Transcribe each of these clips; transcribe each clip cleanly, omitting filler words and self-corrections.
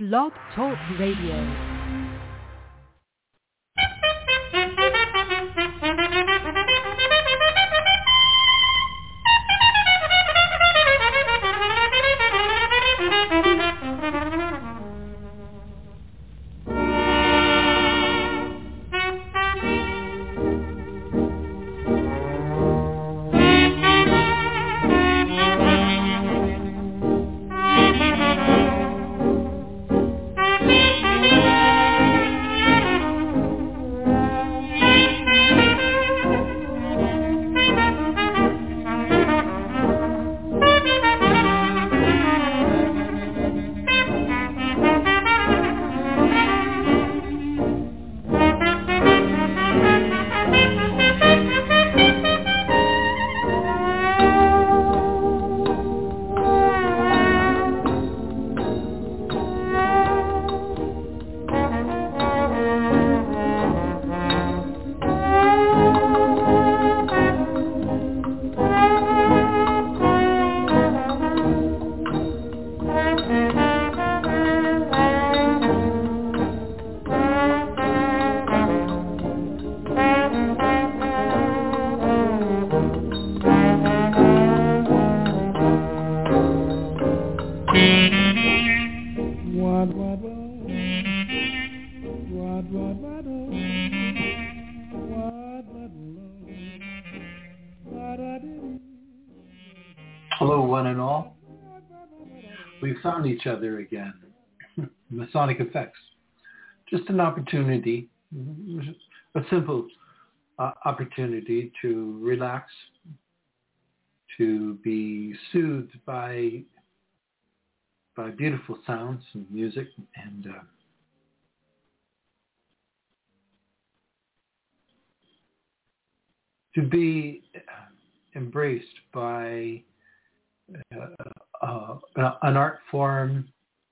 Blog Talk Radio. Hello, one and all. We've found each other again. Masonic Effects. Just an opportunity, a simple opportunity to relax, to be soothed by beautiful sounds and music, and to be embraced by an art form,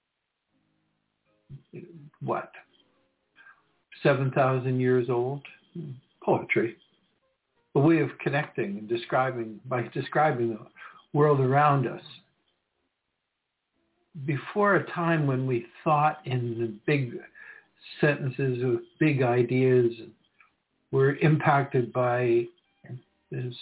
7,000 years old? Poetry. A way of connecting and describing the world around us. Before a time when we thought in big sentences with big ideas, we're impacted by this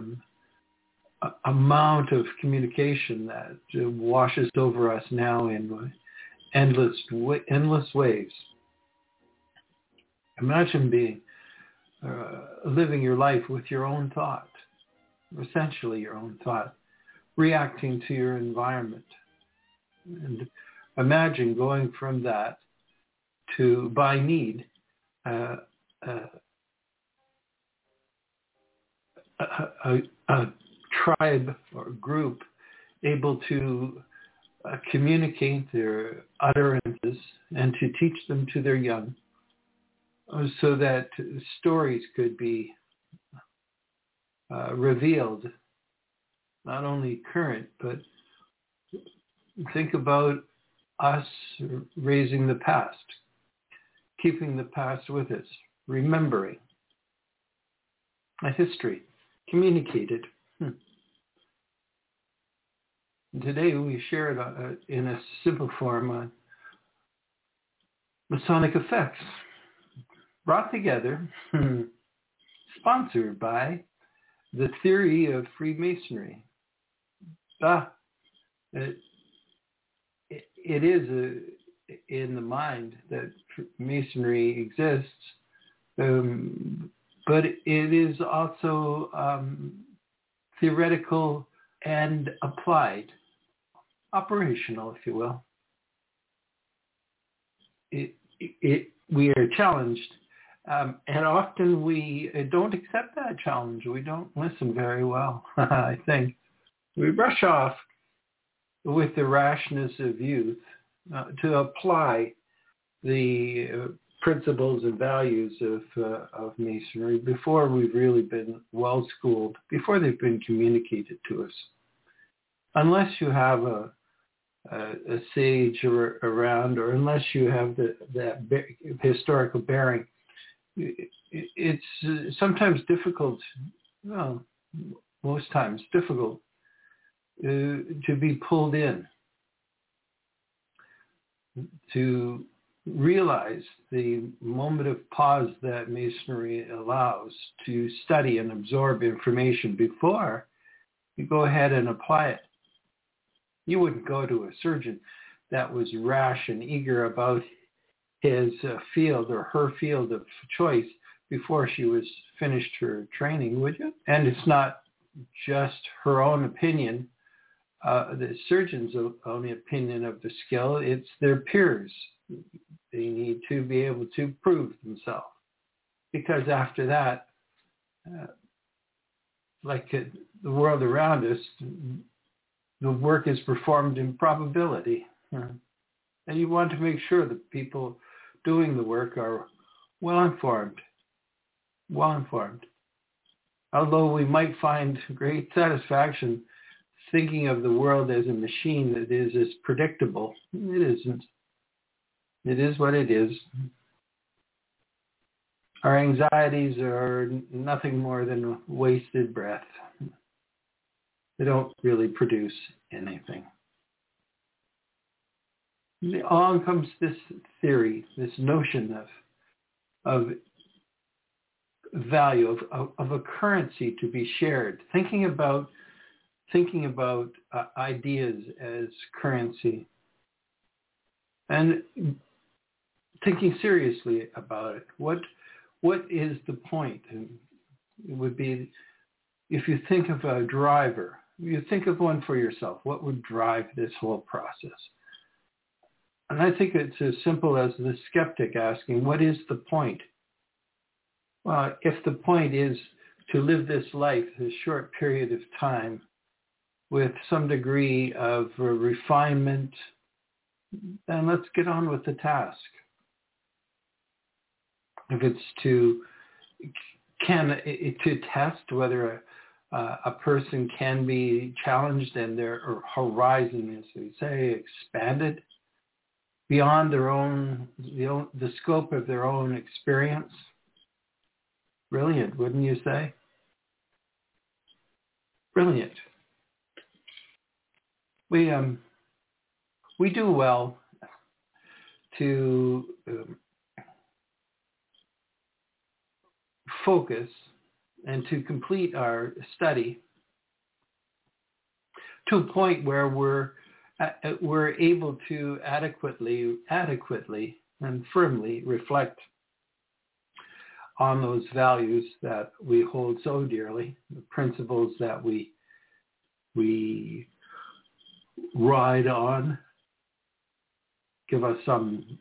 amount of communication that washes over us now in endless waves. Imagine living your life with your own thought, essentially your own thought, reacting to your environment. And imagine going from that to, by need, a tribe or group able to communicate their utterances and to teach them to their young, so that stories could be revealed, not only current, but think about us raising the past, keeping the past with us, remembering a history, communicated. Today we share it in a simple form, Masonic Effects, brought together, sponsored by the theory of Freemasonry. It is in the mind that Masonry exists, but it is also theoretical and applied, operational, if you will. We are challenged, and often we don't accept that challenge. We don't listen very well, I think. We rush off with the rashness of youth to apply the principles and values of Masonry before we've really been well schooled, before they've been communicated to us. Unless you have a sage around, or unless you have that historical bearing, it's sometimes difficult, most times difficult to be pulled in. to realize the moment of pause that Masonry allows to study and absorb information before you go ahead and apply it. You wouldn't go to a surgeon that was rash and eager about his field or her field of choice before she was finished her training, would you? And it's not just her own opinion, the surgeon's own opinion of the skill, it's their peers. They need to be able to prove themselves. Because after that, like the world around us, the work is performed in probability. And you want to make sure that people doing the work are well-informed. Although we might find great satisfaction thinking of the world as a machine that is as predictable, it isn't. It is what it is. Our anxieties are nothing more than wasted breath. They don't really produce anything. Along comes this theory, this notion of value, of a currency to be shared. Thinking about ideas as currency, and thinking seriously about it. What is the point? And it would be, if you think of a driver, you think of one for yourself. What would drive this whole process? And I think it's as simple as the skeptic asking, what is the point? Well, if the point is to live this life, this short period of time, with some degree of refinement, then let's get on with the task. If it's to test whether a person can be challenged and their horizon, as we say, expanded beyond the scope of their own experience. Brilliant, wouldn't you say? Brilliant. We do well to focus and to complete our study to a point where we're able to adequately and firmly reflect on those values that we hold so dearly, the principles that we ride on, give us some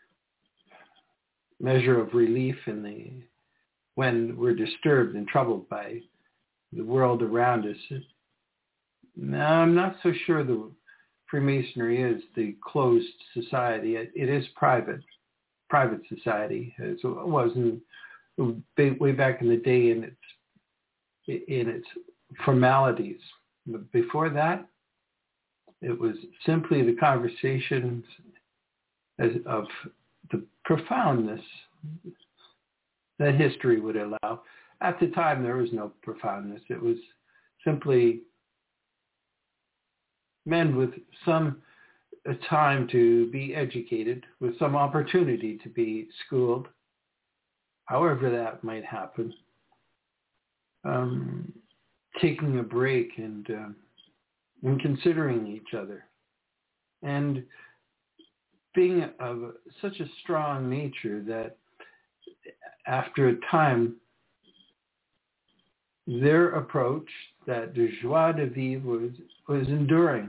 measure of relief when we're disturbed and troubled by the world around us. Now, I'm not so sure the Freemasonry is the closed society. It is private society, as it was way back in the day in its formalities. But before that, it was simply the conversations of the profoundness that history would allow. At the time, there was no profoundness. It was simply men with some time to be educated, with some opportunity to be schooled, however that might happen, taking a break and considering each other, and being of such a strong nature that after a time, their approach, that the joie de vivre, was enduring.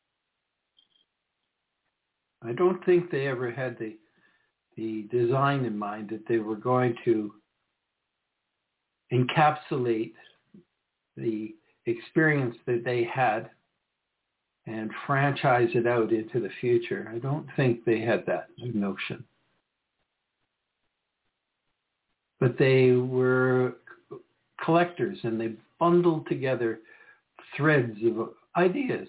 I don't think they ever had the design in mind that they were going to encapsulate the experience that they had and franchise it out into the future. I don't think they had that notion. But they were collectors, and they bundled together threads of ideas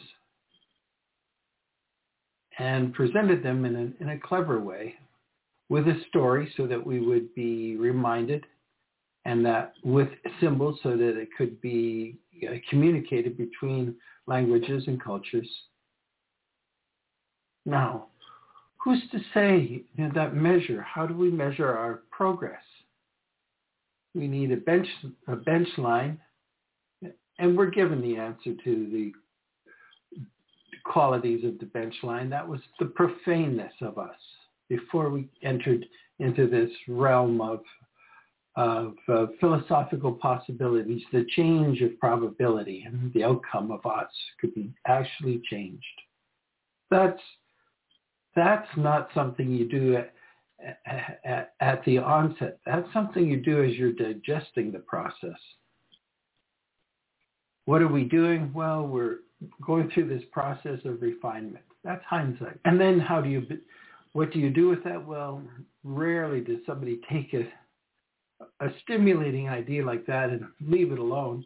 and presented them in a clever way with a story so that we would be reminded, and that with symbols so that it could be communicated between languages and cultures. Now, who's to say, that measure? How do we measure our progress? We need a bench line, and we're given the answer to the qualities of the bench line. That was the profaneness of us before we entered into this realm of philosophical possibilities. The change of probability and the outcome of us could be actually changed. That's not something you do at the onset. That's something you do as you're digesting the process. What are we doing? Well, we're going through this process of refinement. That's hindsight. And then what do you do with that? Well, rarely does somebody take a stimulating idea like that and leave it alone.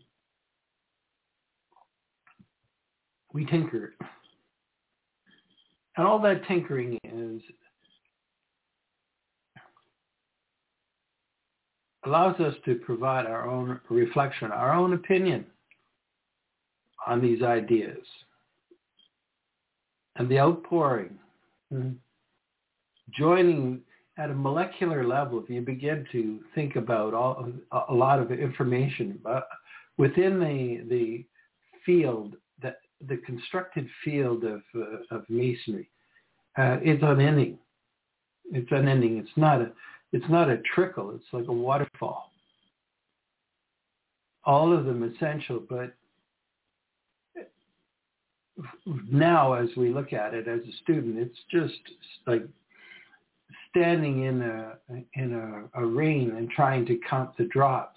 We tinker it. And all that tinkering allows us to provide our own reflection, our own opinion on these ideas. And the outpouring, joining at a molecular level, if you begin to think about a lot of information within the field, the constructed field of masonry, it's unending. It's unending. It's not a trickle. It's like a waterfall. All of them essential, but now as we look at it as a student, it's just like standing in a rain and trying to count the drops.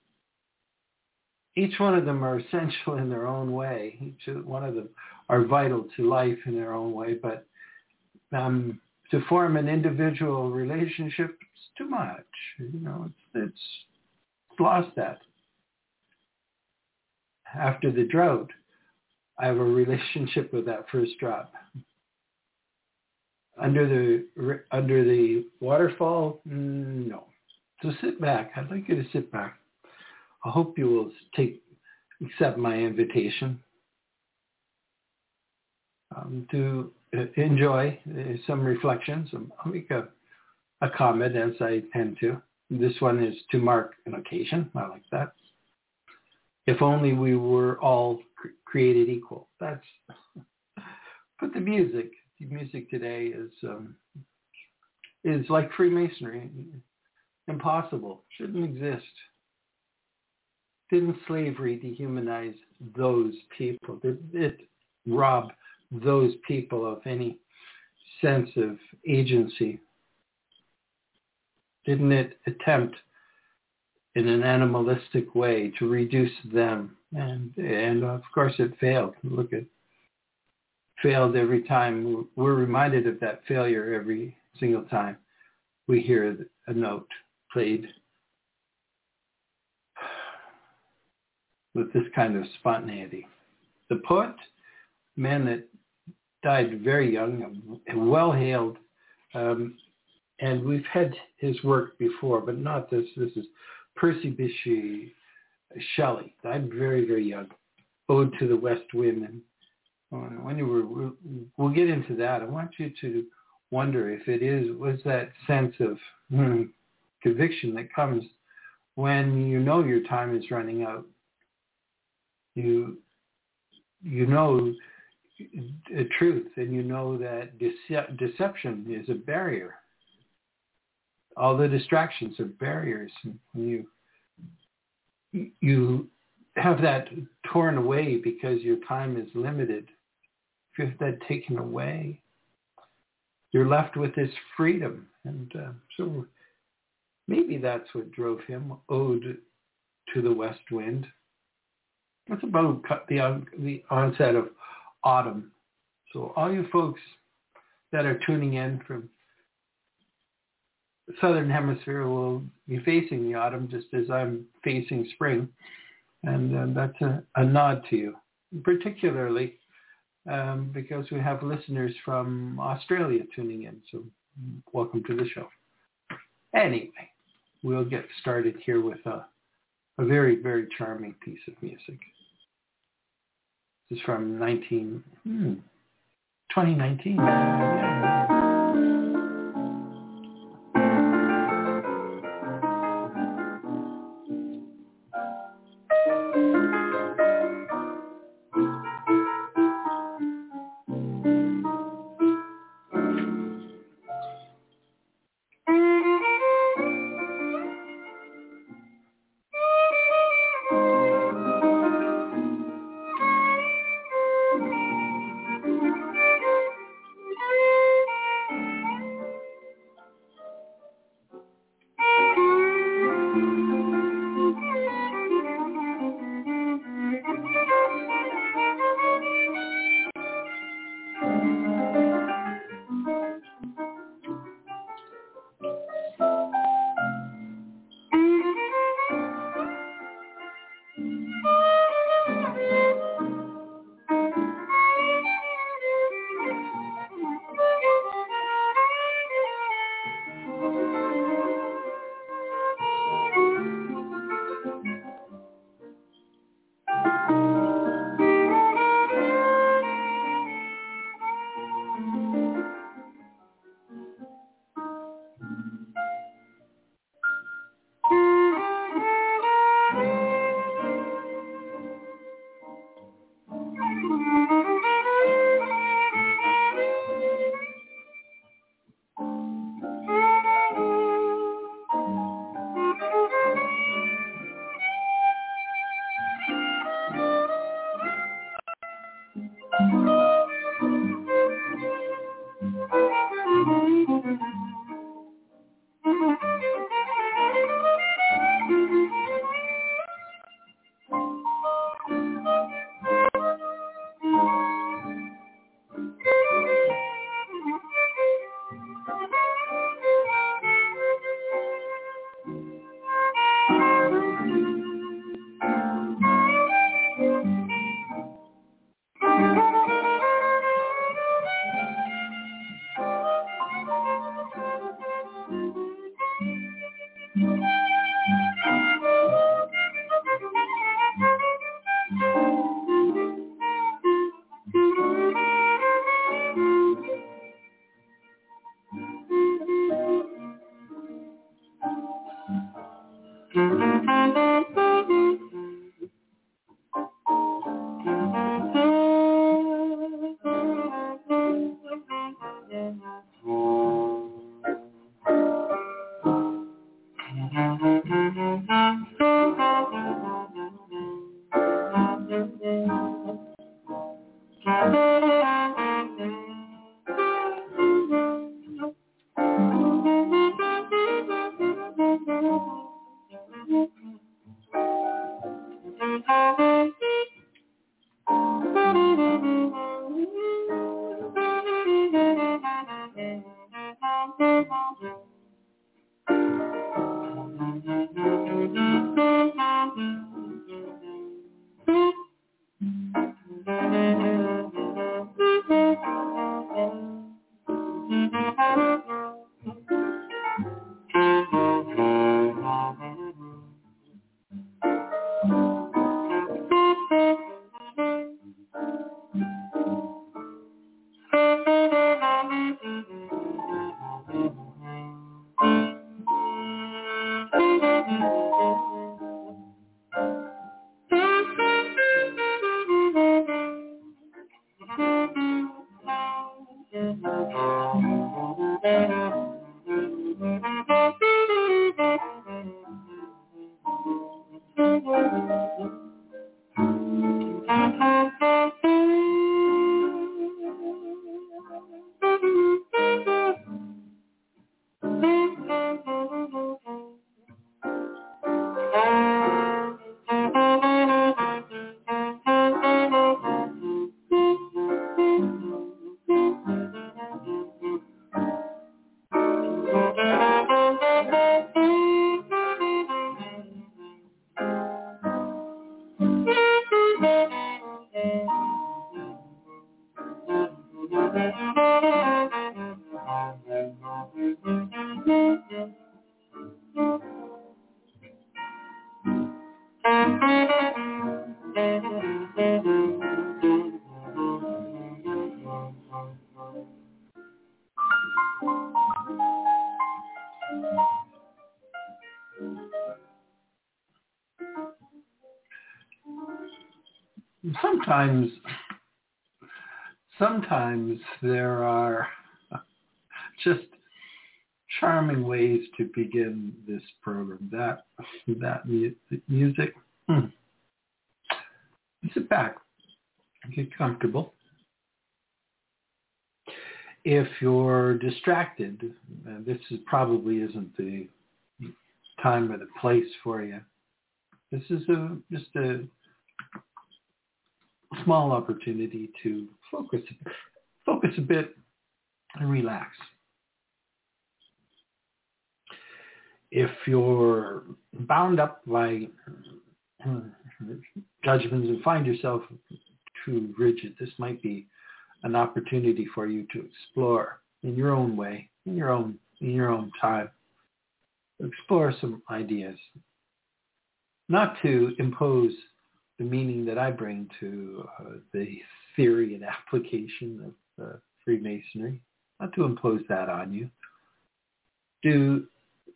Each one of them are essential in their own way. Each one of them are vital to life in their own way, but to form an individual relationship, it's too much. It's lost that. After the drought, I have a relationship with that first drop. Under the waterfall, no. So sit back. I'd like you to sit back. I hope you will accept my invitation to enjoy some reflections. I'll make a comment as I tend to. This one is to mark an occasion. I like that. If only we were all created equal. But the music today is like Freemasonry. Impossible. Shouldn't exist. Didn't slavery dehumanize those people? Did it rob those people of any sense of agency? Didn't it attempt in an animalistic way to reduce them? And of course it failed. Look, it failed every time. We're reminded of that failure every single time we hear a note played with this kind of spontaneity. The poet, man that died very young, well-hailed, and we've had his work before, but not this. This is Percy Bysshe Shelley, died very, very young. Ode to the West Wind. And we'll get into that. I want you to wonder if was that sense of conviction that comes when you know your time is running out. You know the truth, and you know that deception is a barrier. All the distractions are barriers. And you have that torn away because your time is limited. If you have that taken away, you're left with this freedom. And so maybe that's what drove him. Ode to the West Wind. It's about the onset of autumn. So all you folks that are tuning in from the Southern Hemisphere will be facing the autumn just as I'm facing spring. And that's a nod to you, particularly because we have listeners from Australia tuning in. So welcome to the show. Anyway, we'll get started here with a very, very charming piece of music. This is from 2019. Sometimes there are just charming ways to begin this program. That music. Sit back, get comfortable. If you're distracted, this probably isn't the time or the place for you. This is just a small opportunity to focus a bit and relax. If you're bound up by judgments and find yourself too rigid, this might be an opportunity for you to explore in your own way, in your own time. Explore some ideas, not to impose the meaning that I bring to the theory and application of Freemasonry, not to impose that on you, to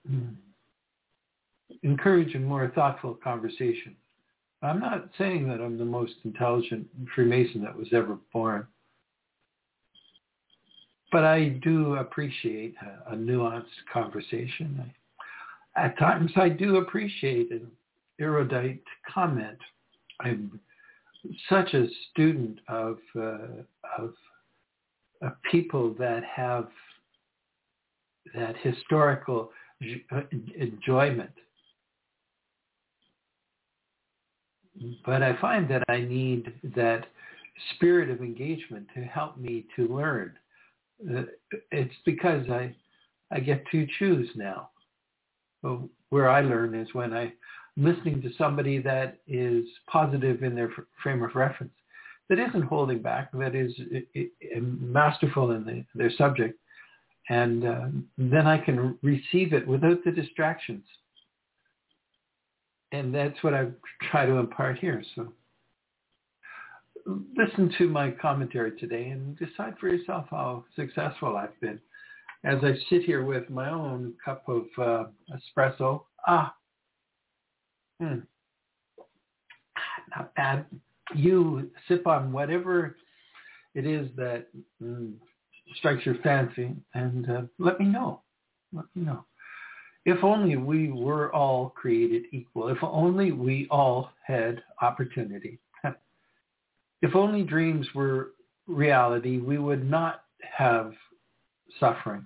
encourage a more thoughtful conversation. I'm not saying that I'm the most intelligent Freemason that was ever born, but I do appreciate a nuanced conversation. At times I do appreciate an erudite comment. I'm such a student of people that have that historical enjoyment. But I find that I need that spirit of engagement to help me to learn. It's because I get to choose now. So where I learn is when I'm listening to somebody that is positive in their frame of reference, that isn't holding back, that is masterful in their subject, and then I can receive it without the distractions. And that's what I try to impart here. So listen to my commentary today and decide for yourself how successful I've been. As I sit here with my own cup of espresso, Not bad. You sip on whatever it is that strikes your fancy, and let me know. Let me know. If only we were all created equal. If only we all had opportunity. If only dreams were reality, we would not have suffering.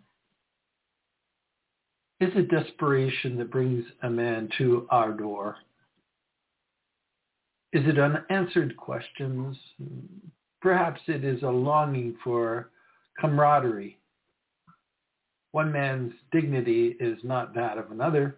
Is it desperation that brings a man to our door? Is it unanswered questions? Perhaps it is a longing for camaraderie. One man's dignity is not that of another.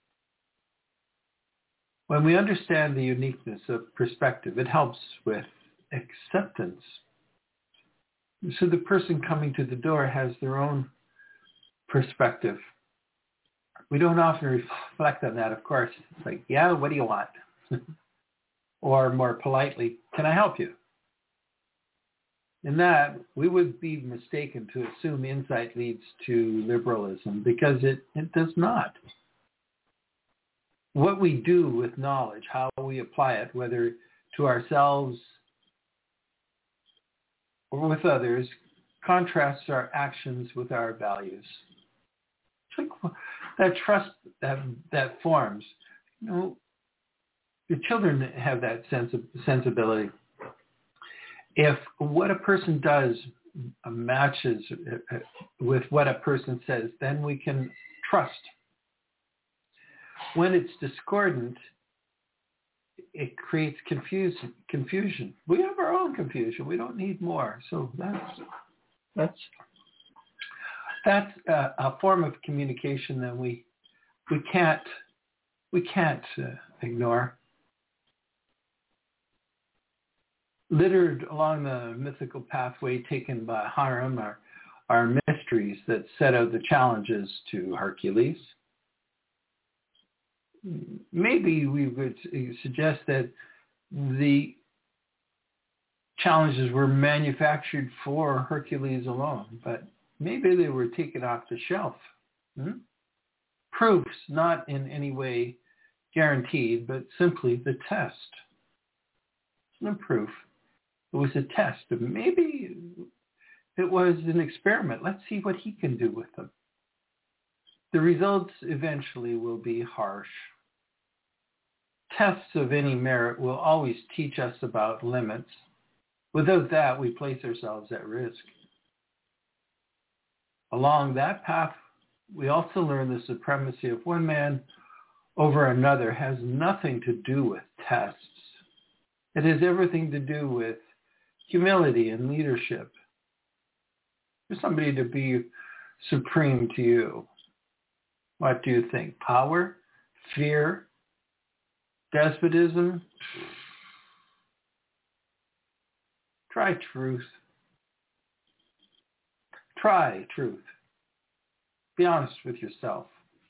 When we understand the uniqueness of perspective, it helps with acceptance. So the person coming to the door has their own perspective. We don't often reflect on that, of course. It's like, yeah, what do you want? Or more politely, can I help you? In that, we would be mistaken to assume insight leads to liberalism, because it does not. What we do with knowledge, how we apply it, whether to ourselves or with others, contrasts our actions with our values. It's like that trust that forms. You know, the children have that sensibility. If what a person does matches with what a person says, then we can trust. When it's discordant, it creates confusion. We have our own confusion. We don't need more. So that's a form of communication that we can't ignore. Littered along the mythical pathway taken by Hiram are mysteries that set out the challenges to Hercules. Maybe we would suggest that the challenges were manufactured for Hercules alone, but maybe they were taken off the shelf. Proofs not in any way guaranteed, but simply the test. It's no proof. It was a test. Maybe it was an experiment. Let's see what he can do with them. The results eventually will be harsh. Tests of any merit will always teach us about limits. Without that, we place ourselves at risk. Along that path, we also learn the supremacy of one man over another has nothing to do with tests. It has everything to do with humility and leadership. For somebody to be supreme to you, what do you think? Power? Fear? Despotism? Try truth. Try truth. Be honest with yourself.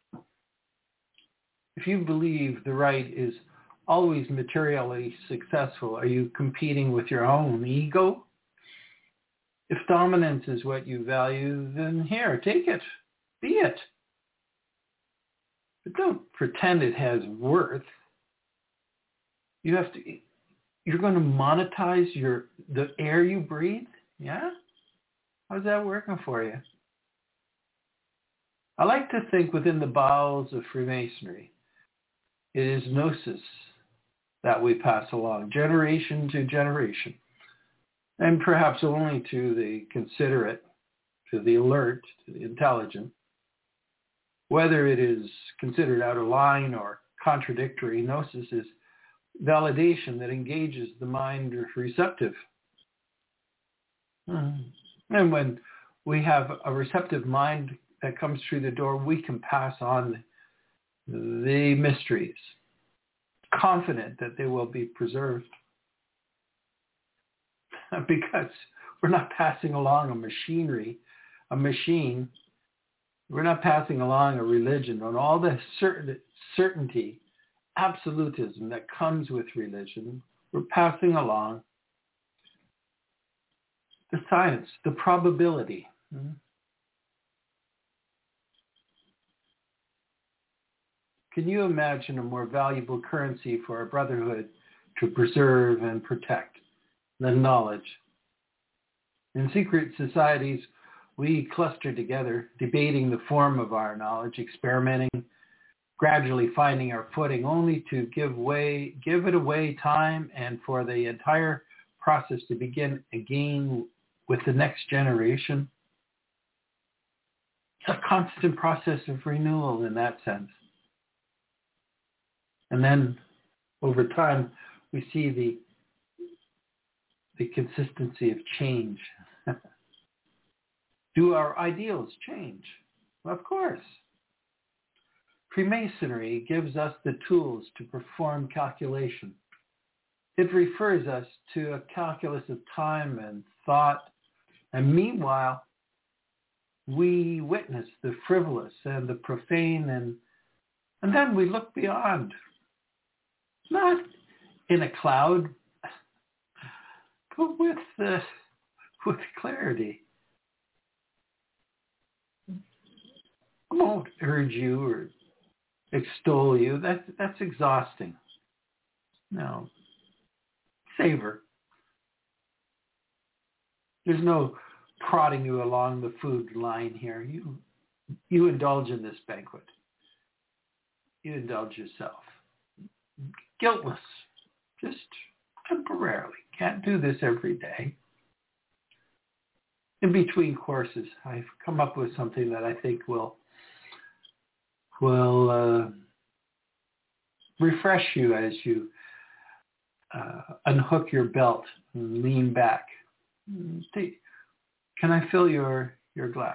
If you believe the right is always materially successful, are you competing with your own ego? If dominance is what you value, then here, take it. Be it. But don't pretend it has worth. You're going to monetize the air you breathe? Yeah? How's that working for you? I like to think within the bowels of Freemasonry, it is gnosis that we pass along, generation to generation, and perhaps only to the considerate, to the alert, to the intelligent. Whether it is considered out of line or contradictory, gnosis is validation that engages the mind receptive. And when we have a receptive mind that comes through the door, we can pass on the mysteries, confident that they will be preserved. Because we're not passing along a machine. We're not passing along a religion on all the certainty, absolutism that comes with religion. We're passing along the science, the probability. Can you imagine a more valuable currency for our brotherhood to preserve and protect than knowledge? In secret societies, we cluster together, debating the form of our knowledge, experimenting, gradually finding our footing, only to give it away time and for the entire process to begin again with the next generation. It's a constant process of renewal in that sense. And then over time, we see the consistency of change. Do our ideals change? Well, of course. Freemasonry gives us the tools to perform calculation. It refers us to a calculus of time and thought, and meanwhile, we witness the frivolous and the profane, and then we look beyond, not in a cloud, but with clarity. I won't urge you or extol you. That's exhausting. No. Savor. There's no prodding you along the food line here. You indulge in this banquet. You indulge yourself. Guiltless. Just temporarily. Can't do this every day. In between courses, I've come up with something that I think will refresh you as you unhook your belt and lean back. Can I fill your glass?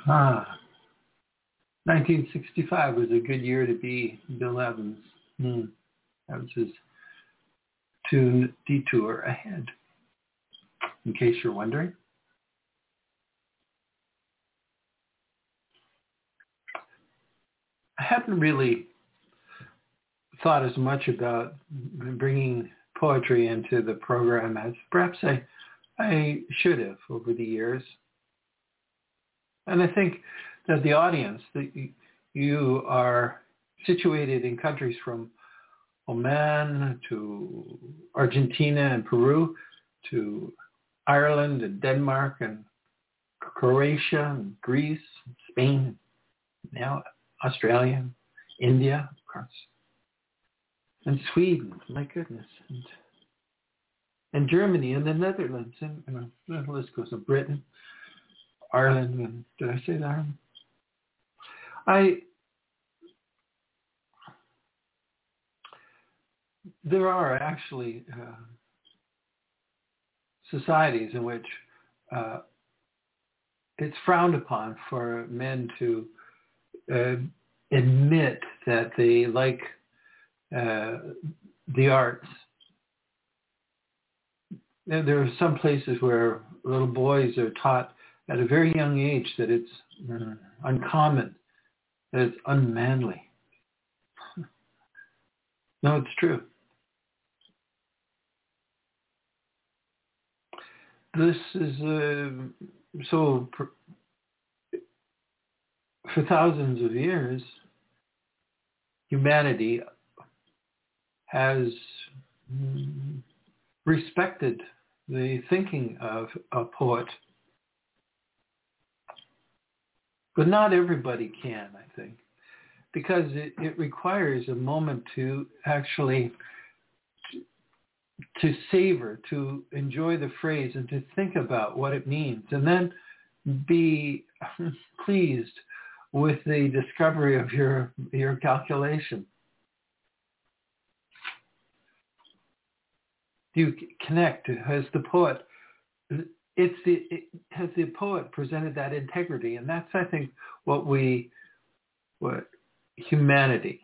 1965 was a good year to be Bill Evans. That was his tune, Detour Ahead, in case you're wondering. I hadn't really thought as much about bringing poetry into the program as perhaps I should have over the years. And I think that the audience, that you are situated in countries from Oman to Argentina and Peru to Ireland and Denmark and Croatia and Greece, and Spain, now Australia, India, of course, and Sweden, my goodness, and Germany and the Netherlands, and the list goes on, Britain, Ireland, and did I say that? There are actually societies in which it's frowned upon for men to admit that they like the arts. There are some places where little boys are taught at a very young age that it's uncommon, that it's unmanly. No, it's true. This is so for thousands of years, humanity has respected the thinking of a poet. But not everybody can, I think, because it requires a moment to actually to savor, to enjoy the phrase and to think about what it means, and then be pleased with the discovery of your calculation. Do you connect? Has the poet presented that integrity? And that's, I think, what humanity,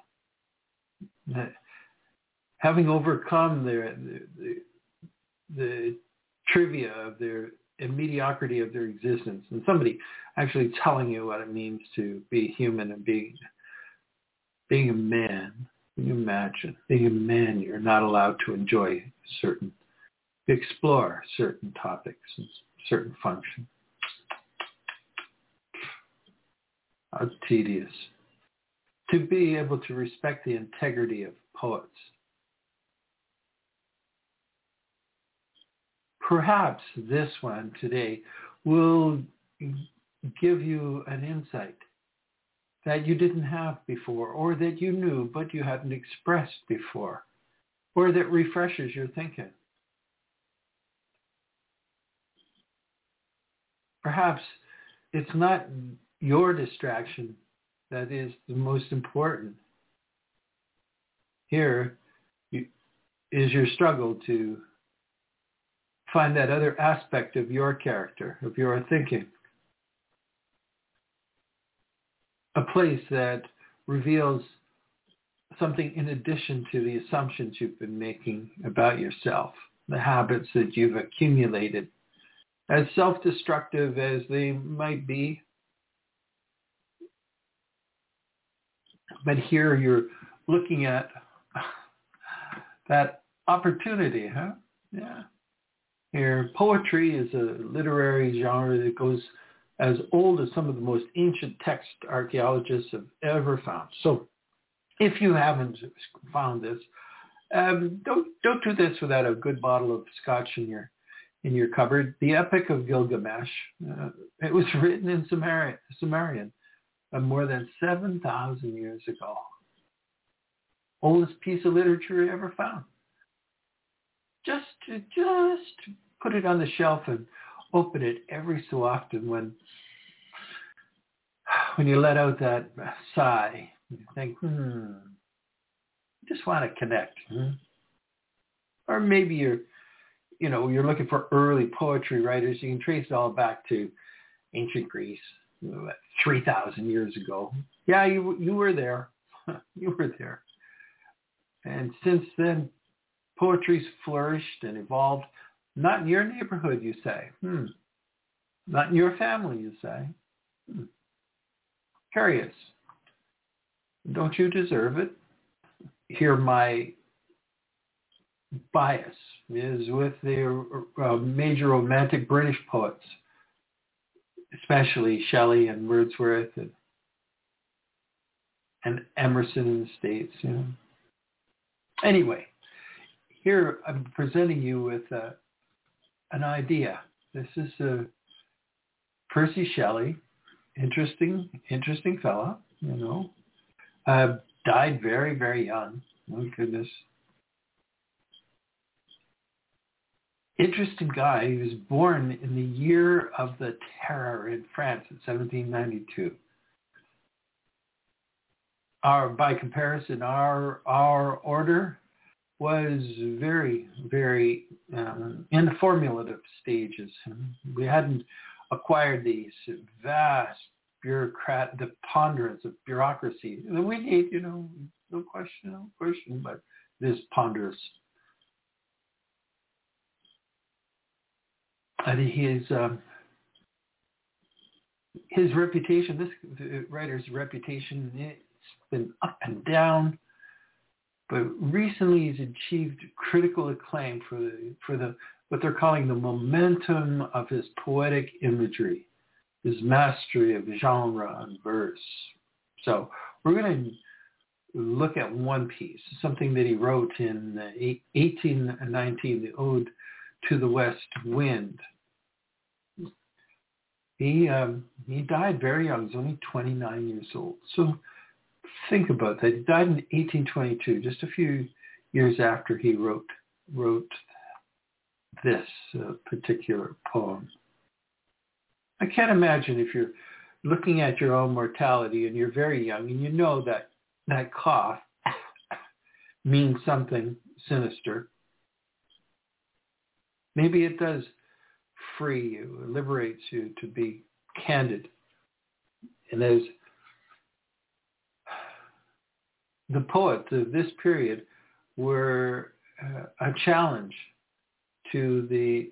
having overcome the trivia of their and mediocrity of their existence, and somebody actually telling you what it means to be human and being a man. Can you imagine being a man? You're not allowed to explore certain topics and certain functions. How tedious. To be able to respect the integrity of poets. Perhaps this one today will give you an insight that you didn't have before, or that you knew but you hadn't expressed before, or that refreshes your thinking. Perhaps it's not your distraction that is the most important. Here is your struggle to find that other aspect of your character, of your thinking. A place that reveals something in addition to the assumptions you've been making about yourself, the habits that you've accumulated, as self-destructive as they might be. But here you're looking at that opportunity, huh? Yeah. Here, poetry is a literary genre that goes as old as some of the most ancient text archaeologists have ever found. So if you haven't found this, don't do this without a good bottle of scotch in your cupboard. The Epic of Gilgamesh, it was written in Sumerian more than 7,000 years ago. Oldest piece of literature ever found. Just put it on the shelf and open it every so often when you let out that sigh. You think, just want to connect. Or maybe you're looking for early poetry writers. You can trace it all back to ancient Greece, 3,000 years ago. Yeah, you were there. You were there. And since then, poetry's flourished and evolved. Not in your neighborhood, you say. Not in your family, you say. Curious. Don't you deserve it? Here, my bias is with the major romantic British poets, especially Shelley and Wordsworth and Emerson in the States. You know. Anyway, here I'm presenting you with an idea. This is Percy Shelley, interesting fella. You know, died very, very young. My goodness. Interesting guy. He was born in the year of the Terror in France in 1792. By comparison, our order was very, very in the formulative stages. We hadn't acquired these vast the ponderance of bureaucracy that we need, you know, no question, but this ponderous. And his reputation, this writer's reputation, it's been up and down, but recently he's achieved critical acclaim for the what they're calling the momentum of his poetic imagery, his mastery of genre and verse. So we're going to look at one piece, something that he wrote in 1819, the Ode to the West Wind. He died very young. He was only 29 years old. So think about that. He died in 1822, just a few years after he wrote this particular poem. I can't imagine if you're looking at your own mortality and you're very young and you know that cough means something sinister. Maybe it does free you, it liberates you to be candid. And as the poets of this period were a challenge to the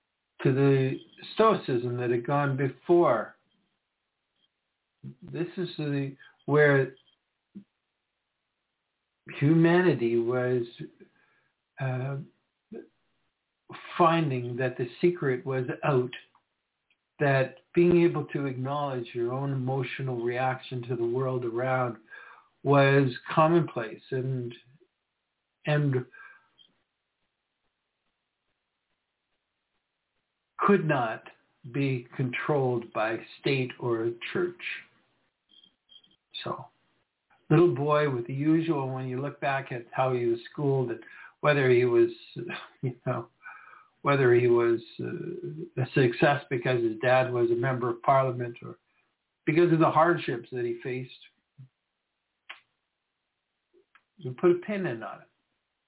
Stoicism that had gone before. This is where humanity was finding that the secret was out, that being able to acknowledge your own emotional reaction to the world around was commonplace and could not be controlled by state or church. So, little boy with the usual, when you look back at how he was schooled, whether he was, whether he was a success because his dad was a member of parliament or because of the hardships that he faced, you put a pin in on it.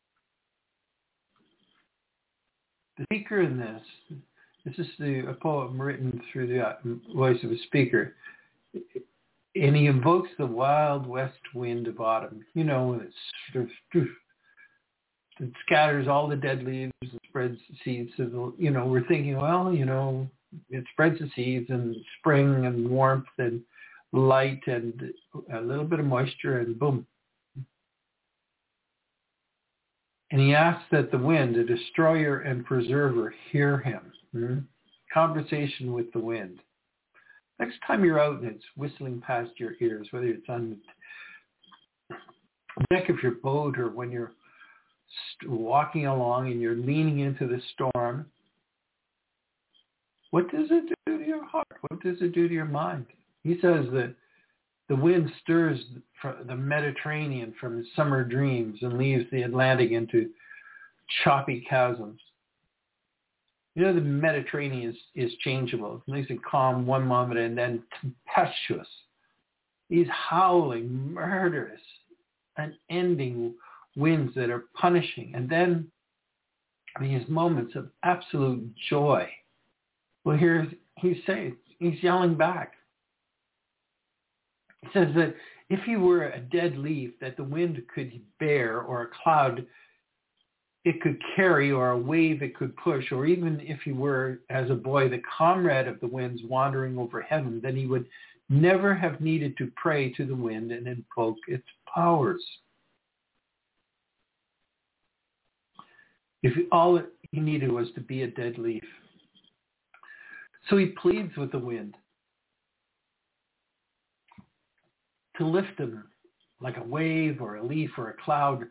The speaker in this is a poem written through the voice of a speaker. And he invokes the wild west wind of autumn. You know, it scatters all the dead leaves and spreads seeds. So, we're thinking, well, it spreads the seeds and spring and warmth and light and a little bit of moisture and boom. And he asks that the wind, the destroyer and preserver, hear him. Conversation with the wind. Next time you're out and it's whistling past your ears, whether it's on the deck of your boat or when you're walking along and you're leaning into the storm, what does it do to your heart? What does it do to your mind? He says that the wind stirs the Mediterranean from its summer dreams and leaves the Atlantic into choppy chasms. The Mediterranean is changeable. It's nice and calm one moment and then tempestuous. These howling, murderous, unending winds that are punishing. And then these moments of absolute joy. Well, here he's saying, he's yelling back. It says that if he were a dead leaf that the wind could bear, or a cloud it could carry, or a wave it could push, or even if he were, as a boy, the comrade of the winds wandering over heaven, then he would never have needed to pray to the wind and invoke its powers. If all he needed was to be a dead leaf. So he pleads with the wind to lift him like a wave or a leaf or a cloud.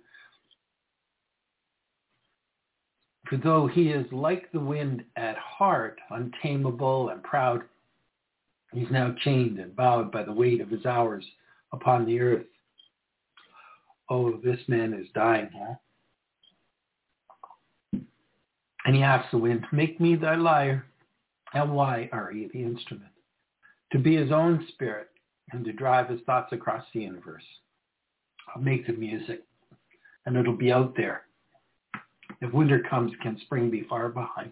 For though he is like the wind at heart, untamable and proud, he's now chained and bowed by the weight of his hours upon the earth. Oh, this man is dying, huh? And he asks the wind, make me thy lyre. And why are ye the instrument? To be his own spirit and to drive his thoughts across the universe. I'll make the music and it'll be out there. If winter comes, can spring be far behind?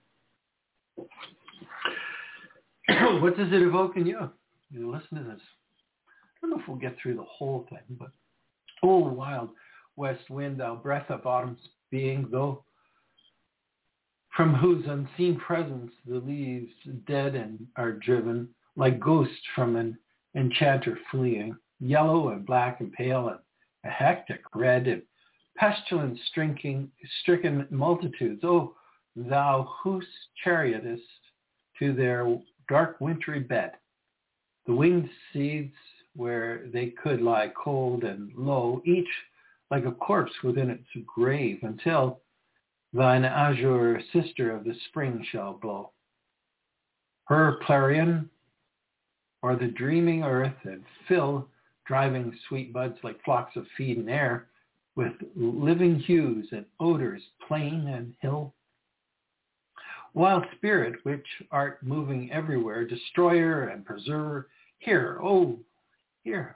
What does it evoke in you? You listen to this. I don't know if we'll get through the whole thing, but oh, wild west wind, thou breath of autumn's being, though from whose unseen presence the leaves dead and are driven, like ghosts from an enchanter fleeing, yellow and black and pale and a hectic red and pestilence stricken multitudes, oh, thou who chariotest to their dark wintry bed, the winged seeds where they could lie cold and low, each like a corpse within its grave, until thine azure sister of the spring shall blow her clarion o'er the dreaming earth, and fill driving sweet buds like flocks of feed in air with living hues and odors plain and hill. Wild spirit, which art moving everywhere, destroyer and preserver, hear, oh, hear.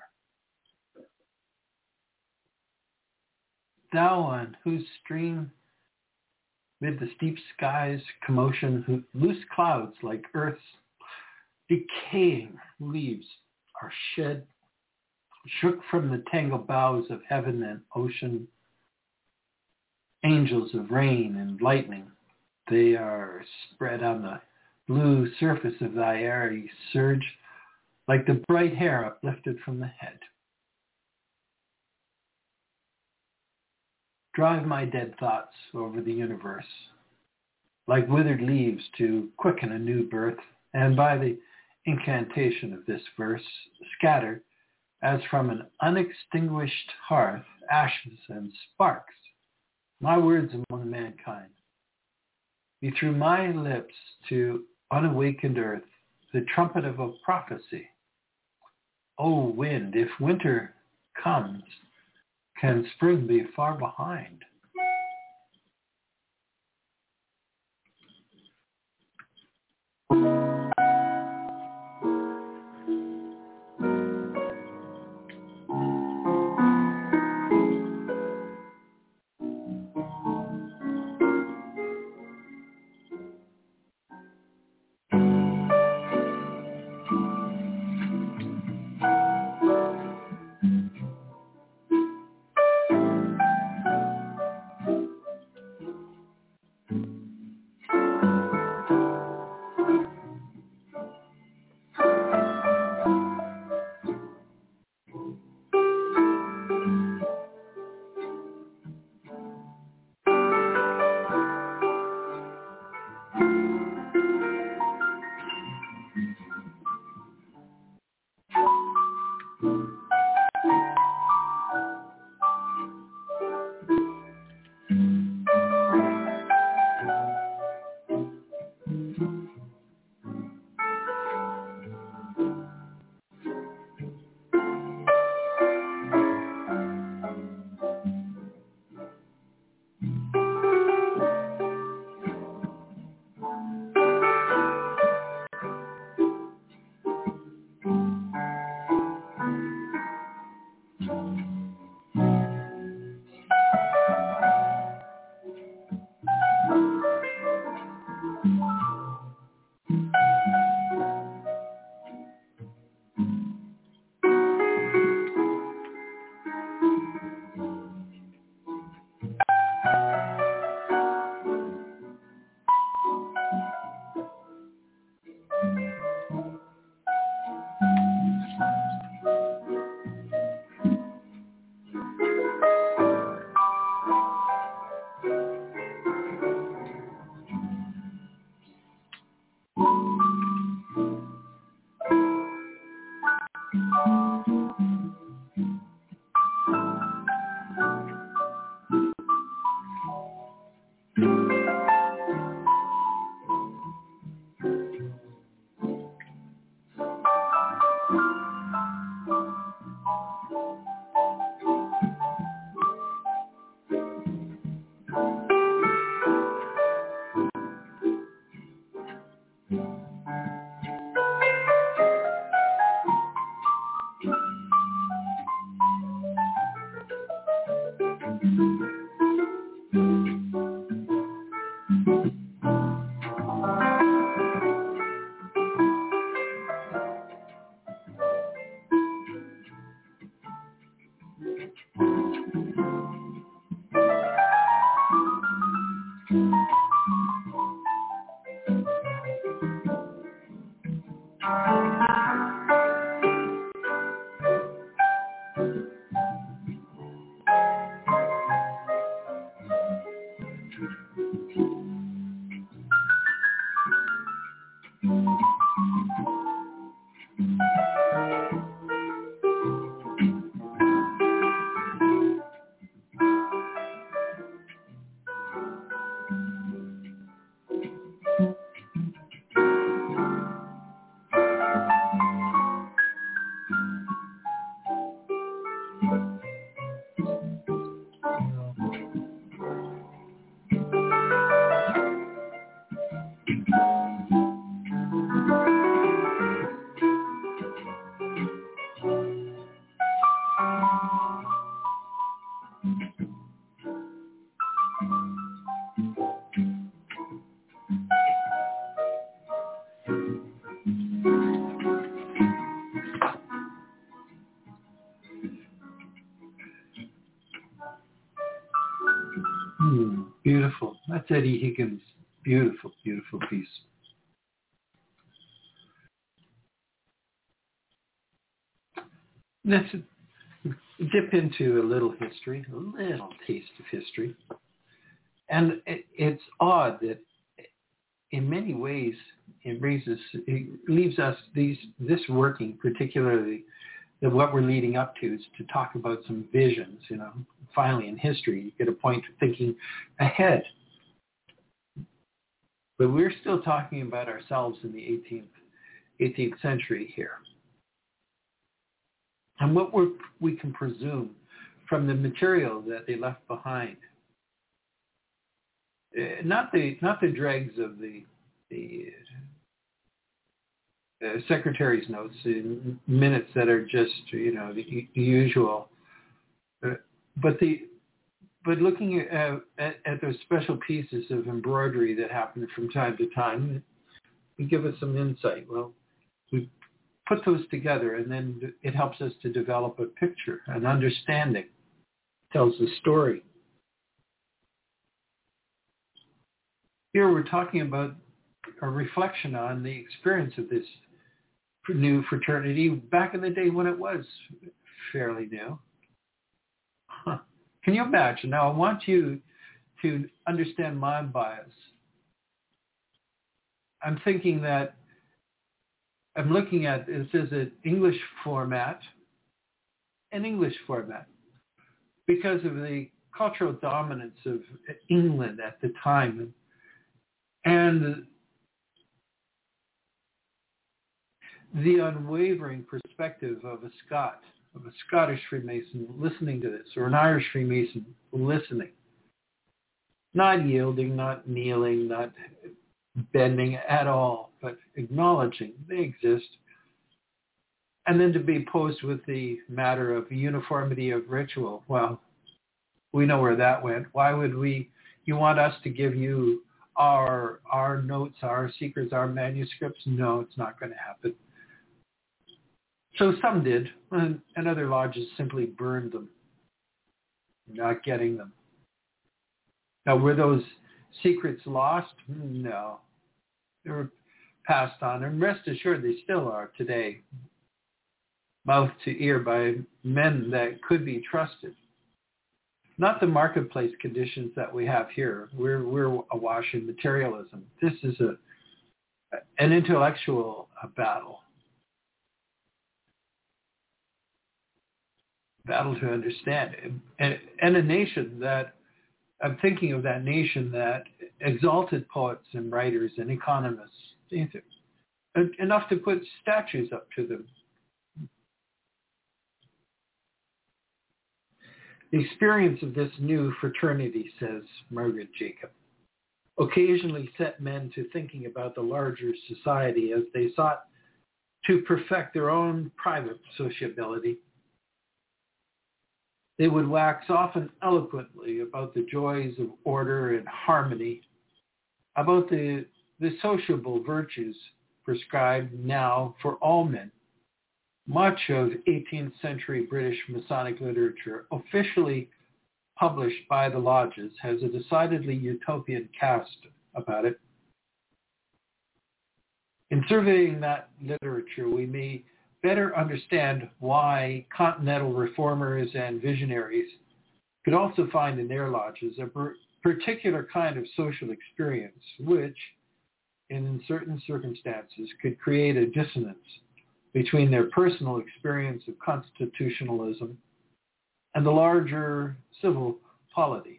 Thou on whose stream mid the steep skies commotion, loose clouds like earth's decaying leaves are shed, shook from the tangled boughs of heaven and ocean, angels of rain and lightning, they are spread on the blue surface of thy airy surge, like the bright hair uplifted from the head. Drive my dead thoughts over the universe, like withered leaves to quicken a new birth, and by the incantation of this verse, scatter, as from an unextinguished hearth, ashes and sparks, my words among mankind. Be through my lips to unawakened earth the trumpet of a prophecy. O wind, if winter comes, can spring be far behind? Beautiful. That's Eddie Higgins. Beautiful, beautiful piece. Let's dip into a little history, a little taste of history. And it's odd that in many ways it leaves us this working, particularly that what we're leading up to is to talk about some visions, Finally in history, you get a point of thinking ahead. But we're still talking about ourselves in the 18th century here. And what we can presume from the material that they left behind, not the dregs of the secretary's notes, minutes that are just the usual, but looking at those special pieces of embroidery that happen from time to time, we give us some insight. Well, we put those together, and then it helps us to develop a picture, an understanding, tells the story. Here we're talking about a reflection on the experience of this new fraternity back in the day when it was fairly new. Can you imagine? Now, I want you to understand my bias. I'm thinking that I'm looking at this as an English format, because of the cultural dominance of England at the time, and the unwavering perspective of a Scottish Freemason listening to this, or an Irish Freemason listening, not yielding, not kneeling, not bending at all, but acknowledging they exist. And then to be posed with the matter of uniformity of ritual. Well, we know where that went. Why would you want us to give you our notes, our secrets, our manuscripts? No, it's not going to happen. So some did, and other lodges simply burned them, not getting them. Now, were those secrets lost? No. They were passed on, and rest assured they still are today, mouth to ear by men that could be trusted. Not the marketplace conditions that we have here. We're awash in materialism. This is an intellectual battle to understand, and a nation that, I'm thinking of that nation that exalted poets and writers and economists, enough to put statues up to them. The experience of this new fraternity, says Margaret Jacob, occasionally set men to thinking about the larger society as they sought to perfect their own private sociability. They would wax often eloquently about the joys of order and harmony, about the sociable virtues prescribed now for all men. Much of 18th century British Masonic literature, officially published by the lodges, has a decidedly utopian cast about it. In surveying that literature, we may better understand why continental reformers and visionaries could also find in their lodges a particular kind of social experience, which, in certain circumstances, could create a dissonance between their personal experience of constitutionalism and the larger civil polity.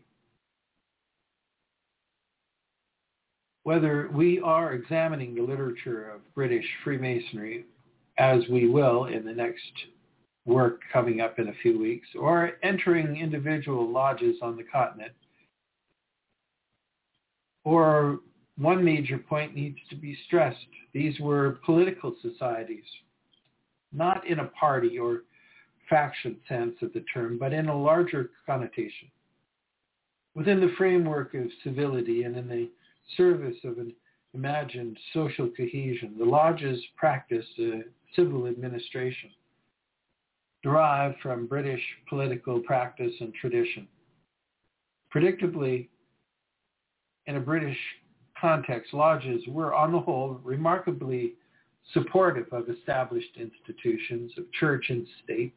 Whether we are examining the literature of British Freemasonry, as we will in the next work coming up in a few weeks, or entering individual lodges on the continent, or one major point needs to be stressed. These were political societies, not in a party or faction sense of the term, but in a larger connotation. Within the framework of civility and in the service of an imagined social cohesion, the lodges practiced a civil administration derived from British political practice and tradition. Predictably, in a British context, lodges were, on the whole, remarkably supportive of established institutions of church and state.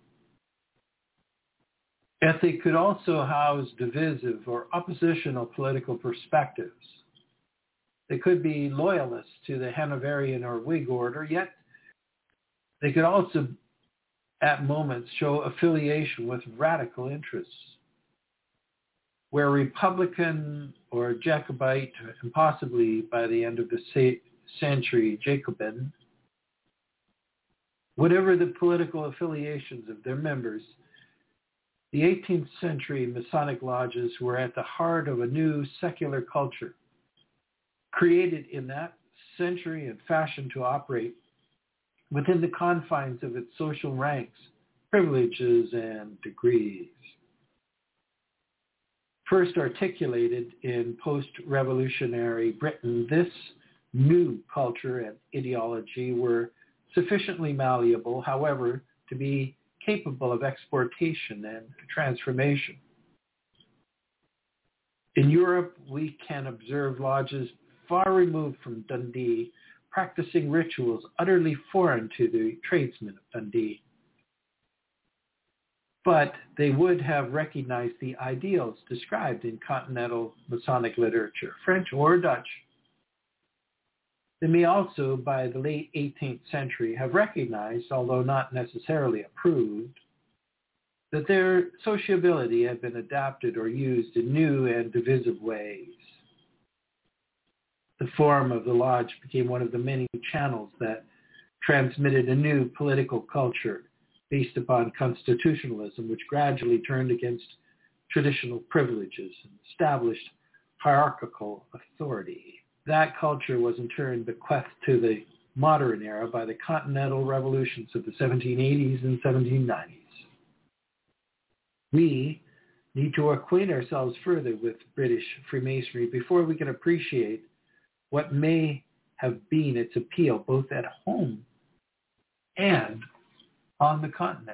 Yet they could also house divisive or oppositional political perspectives. They could be loyalists to the Hanoverian or Whig order, yet they could also at moments show affiliation with radical interests, where Republican or Jacobite, and possibly by the end of the century, Jacobin, whatever the political affiliations of their members, the 18th century Masonic lodges were at the heart of a new secular culture, created in that century and fashioned to operate within the confines of its social ranks, privileges, and degrees. First articulated in post-revolutionary Britain, this new culture and ideology were sufficiently malleable, however, to be capable of exportation and transformation. In Europe, we can observe lodges far removed from Dundee, practicing rituals utterly foreign to the tradesmen of Dundee. But they would have recognized the ideals described in continental Masonic literature, French or Dutch. They may also, by the late 18th century, have recognized, although not necessarily approved, that their sociability had been adapted or used in new and divisive ways. The form of the lodge became one of the many channels that transmitted a new political culture based upon constitutionalism, which gradually turned against traditional privileges and established hierarchical authority. That culture was in turn bequeathed to the modern era by the continental revolutions of the 1780s and 1790s. We need to acquaint ourselves further with British Freemasonry before we can appreciate what may have been its appeal both at home and on the continent.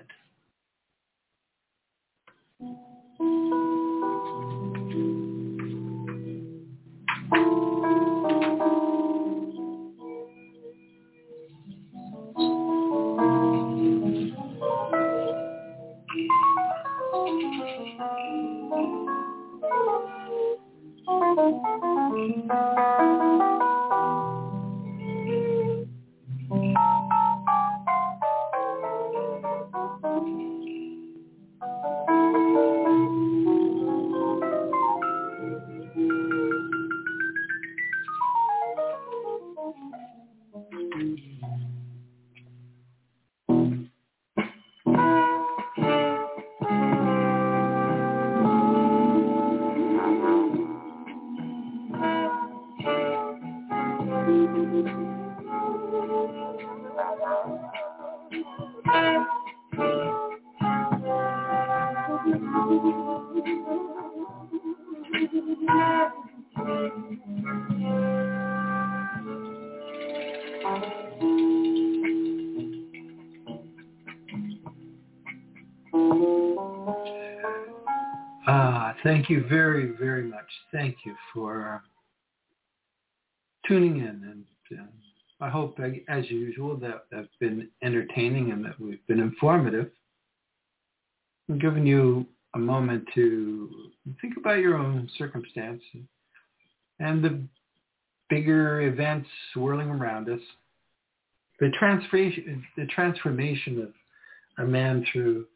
Thank you very, very much. Thank you for tuning in. And I hope, as usual, that I've been entertaining and that we've been informative. I'm giving you a moment to think about your own circumstance and the bigger events swirling around us. The transformation of a man through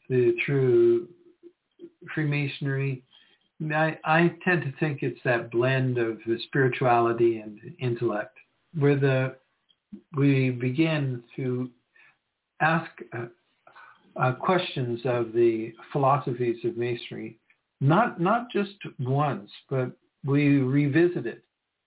Freemasonry, I tend to think it's that blend of spirituality and intellect, where we begin to ask questions of the philosophies of Masonry, not just once, but we revisit it.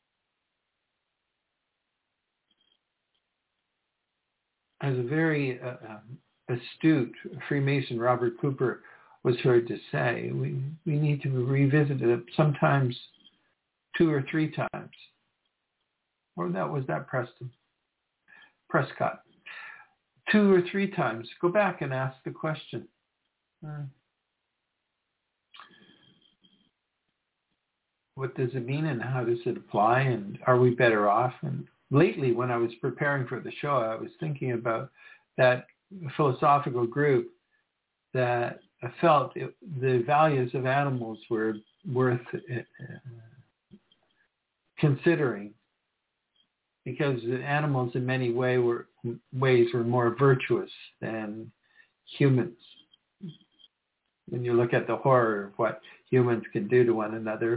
As a very astute Freemason, Robert Cooper, was heard to say, we need to revisit it sometimes 2 or 3 times. Or was that Prescott. 2 or 3 times. Go back and ask the question. What does it mean and how does it apply, and are we better off? And lately, when I was preparing for the show, I was thinking about that philosophical group that felt the values of animals were worth considering, because the animals in many ways were more virtuous than humans. When you look at the horror of what humans can do to one another,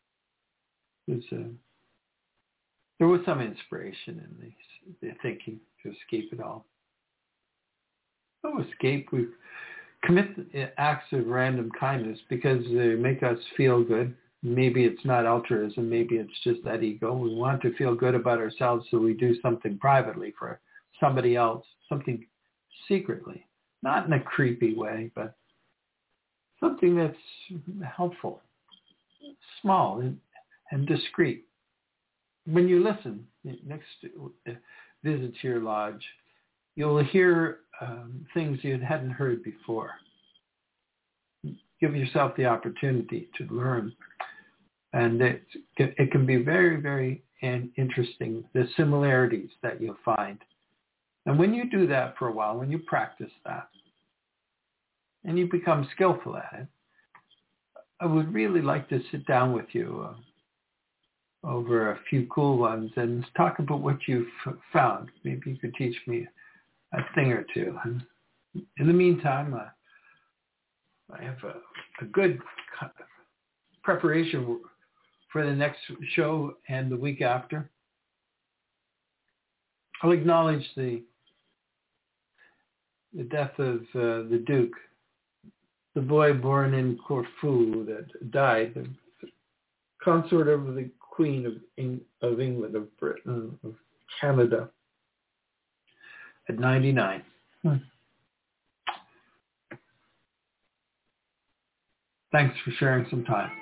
there was some inspiration in the thinking to escape it all. No escape. We commit acts of random kindness because they make us feel good. Maybe it's not altruism. Maybe it's just that ego. We want to feel good about ourselves, so we do something privately for somebody else, something secretly, not in a creepy way, but something that's helpful, small and discreet. When you listen, next visit to your lodge, you'll hear things you hadn't heard before. Give yourself the opportunity to learn. And it can be very, very interesting, the similarities that you'll find. And when you do that for a while, when you practice that, and you become skillful at it, I would really like to sit down with you over a few cool ones and talk about what you've found. Maybe you could teach me a thing or two. And in the meantime, I have a good preparation for the next show and the week after. I'll acknowledge the death of the Duke, the boy born in Corfu that died, the consort of the Queen of England, of Britain, of Canada, at 99. Thanks for sharing some time.